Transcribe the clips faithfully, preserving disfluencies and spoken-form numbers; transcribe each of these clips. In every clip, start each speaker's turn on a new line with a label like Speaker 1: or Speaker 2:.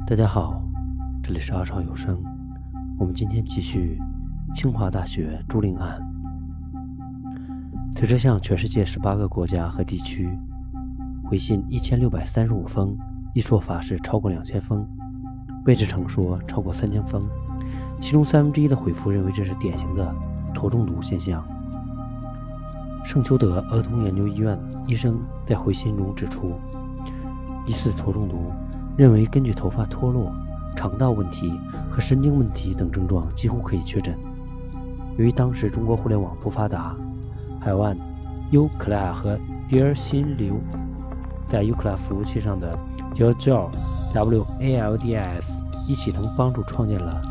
Speaker 1: 大家好，这里是阿超有声。我们今天继续清华大学朱令案。随着向全世界十八个国家和地区回信一千六百三十五封，一说法是超过两千封，魏志成说超过三千封，其中三分之一的回复认为这是典型的驼中毒现象。圣丘德儿童研究医院医生在回信中指出，疑似驼中毒认为根据头发脱落、肠道问题和神经问题等症状几乎可以确诊。由于当时中国互联网不发达，海湾 UCLA 和 Dear 心流在 UCLA 服务器上的 JoJo W A L D S 一起同帮助创建了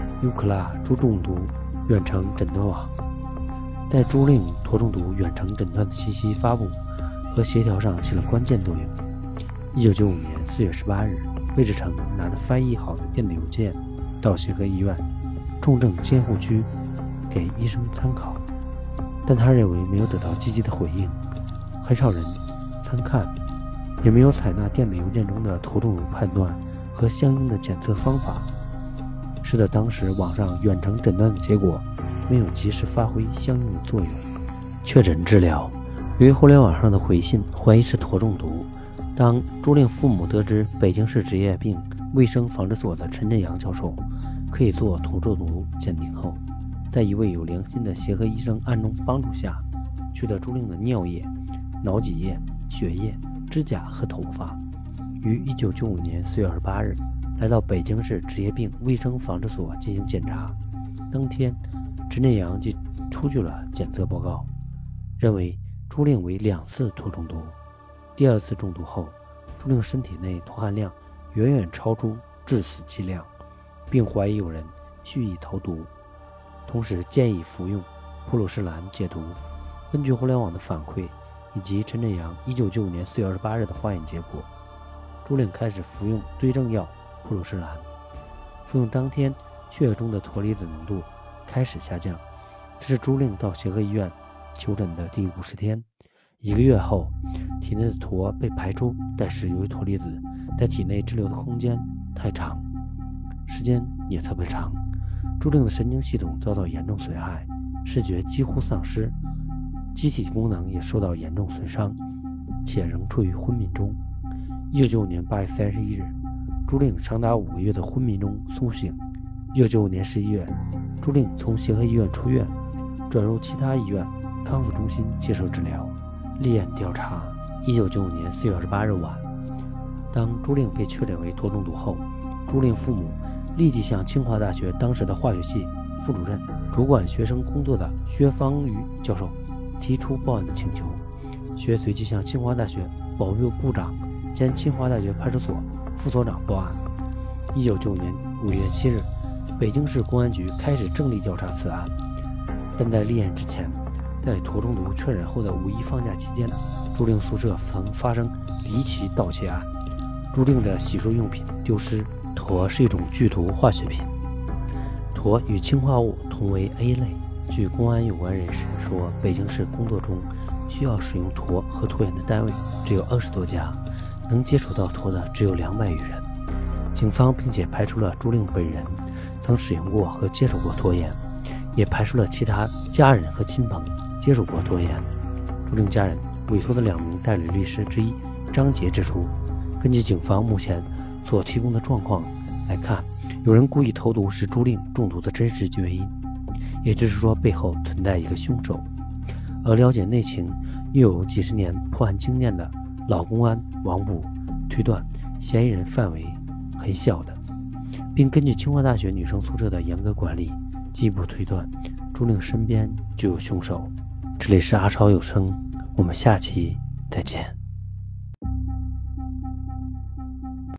Speaker 1: UCLA 猪中毒远程诊断网，在猪令驼中毒远程诊断的信息发布和协调上起了关键作用。一九九五年四月十八日，魏志成拿着翻译好的电子邮件到协和医院重症监护区给医生参考，但他认为没有得到积极的回应，很少人参看，也没有采纳电子邮件中的驼中毒判断和相应的检测方法，使得当时网上远程诊断的结果没有及时发挥相应的作用。确诊治疗，由于互联网上的回信怀疑是驼中毒，当朱令父母得知北京市职业病卫生防治所的陈振阳教授可以做驼中毒鉴定后，在一位有良心的协和医生暗中帮助下，取得朱令的尿液、脑脊液、血液、指甲和头发，于一九九五年四月二十八日来到北京市职业病卫生防治所进行检查。当天，陈振阳即出具了检测报告，认为朱令为两次驼中毒。第二次中毒后，朱令身体内驼含量远远超出致死剂量，并怀疑有人蓄意投毒，同时建议服用普鲁士蓝解毒。根据互联网的反馈以及陈振阳一九九五年四月二十八日的化验结果，朱令开始服用对症药普鲁士蓝。服用当天，血液中的驼离子浓度开始下降，这是朱令到协和医院求诊的第五十天。一个月后，体内的驼被排出，但是由于驼离子在体内滞留的空间太长，时间也特别长，朱令的神经系统遭到严重损害，视觉几乎丧失，机体功能也受到严重损伤，且仍处于昏迷中。一九九五年八月三十一日，朱令长达五个月的昏迷中苏醒。一九九五年十一月，朱令从协和医院出院，转入其他医院康复中心接受治疗。立案调查。一九九五年四月二十八日晚，当朱令被确诊为驼中毒后，朱令父母立即向清华大学当时的化学系副主任、主管学生工作的薛方瑜教授提出报案的请求。薛随即向清华大学保育部长兼清华大学派出所副所长报案。一九九五年五月七日，北京市公安局开始正式调查此案，但在立案之前，在驼中毒确诊后的五一放假期间，朱令宿舍曾发生离奇盗窃案，朱令的洗漱用品丢失。驼是一种剧毒化学品，驼与氰化物同为 A 类。据公安有关人士说，北京市工作中需要使用驼和驼盐的单位只有二十多家，能接触到驼的只有两百余人。警方并且排除了朱令本人曾使用过和接触过驼盐，也排除了其他家人和亲朋接触过驼盐。朱令家人委托的两名代理律师之一张杰指出，根据警方目前所提供的状况来看，有人故意投毒是朱令中毒的真实原因，也就是说背后存在一个凶手。而了解内情又有几十年破案经验的老公安王部推断嫌疑人范围很小的，并根据清华大学女生宿舍的严格管理，进一步推断朱令身边就有凶手。这里是阿超有声，我们下期再见。